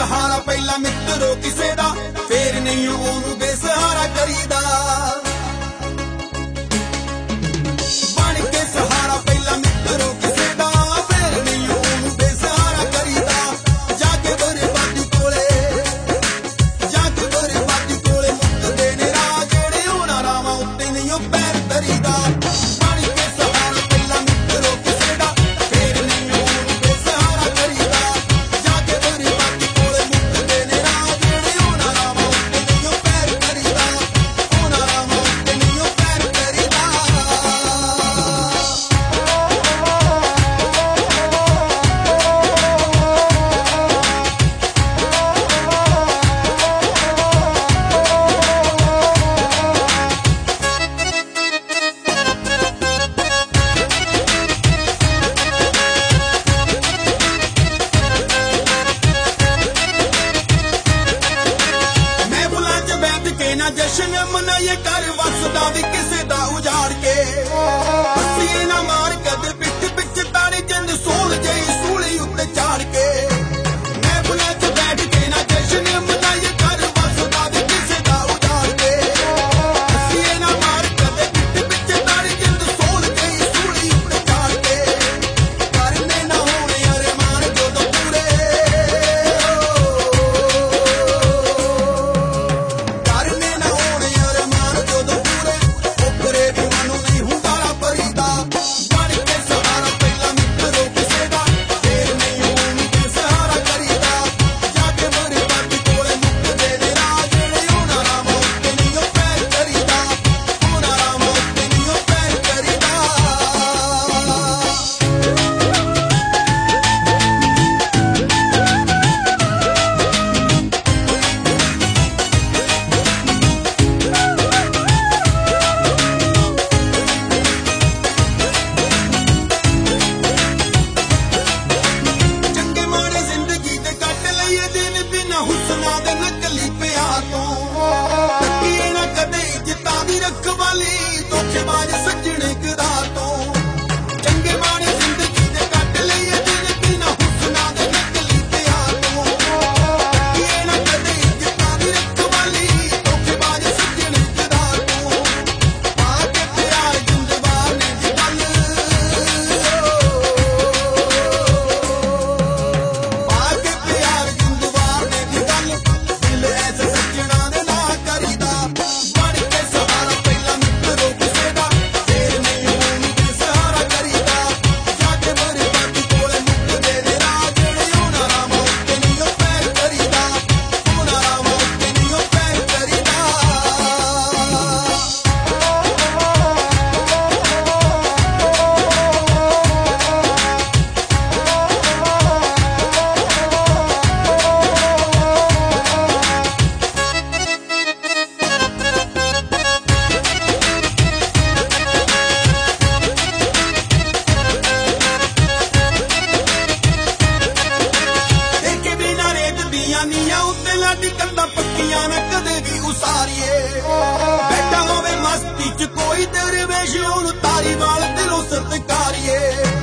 सहारा पहला मित्रो किसे दा फिर नहीं ओनू बेसहारा करीदा बन के सहारा पहला मित्रो किसे दा फिर नहीं ओनू बेसहारा करीदा जाके बर्बादी कोले मुक्त देने राह जेड़े उन्हां रावां उत्ते नहीं पैर धरीदा जश्न मनाइए कर वसदा भी किसे दा उजाड़ के हसी ना मार कद पिठ पिछ तारी जिंद सोल जई सूली उत्ते चाड़ के मैं बुला च बैठ के ना जश्न मनाइए कर वसदा भी किसे दा उजाड़ के हसी ना मार कद पिठ पिछ तारी जिंद सोल जई सूली उत्ते चाड़ के करने ना होने अरमान जो तो पूरे धोखेबाज सज्जने करा तो चंगे माने जिंदगी दे कट लईए दिन बिना हुस्ना दे नकली प्यार तो ये ना कदे जिता दी रखवाली धोखेबाज सज्जने करा तो आके प्यार जिंदबार ने दी गल आके प्यार जिंदबार ने दी गल दिल ऐसे सज्जना ने ना करीदा बन के सहारा पहला मित्रो किसे दा फिर नहीं ओनू बेसहारा करीदा जाके बर्बादी कोले मुक्त देने राह जेड़े उन्हां रावां उत्ते नहीं पैर धरीदा उन्हां रावां उत्ते नहीं पैर धरीदा देखे बिना रेत दियां नीयां उत्ते लाडी कंधा पक्कियां ना कदे भी उसारीए बैठा होवे मस्ती च कोई दरवेश ओनू तारी वाल दिलों सत्कारीए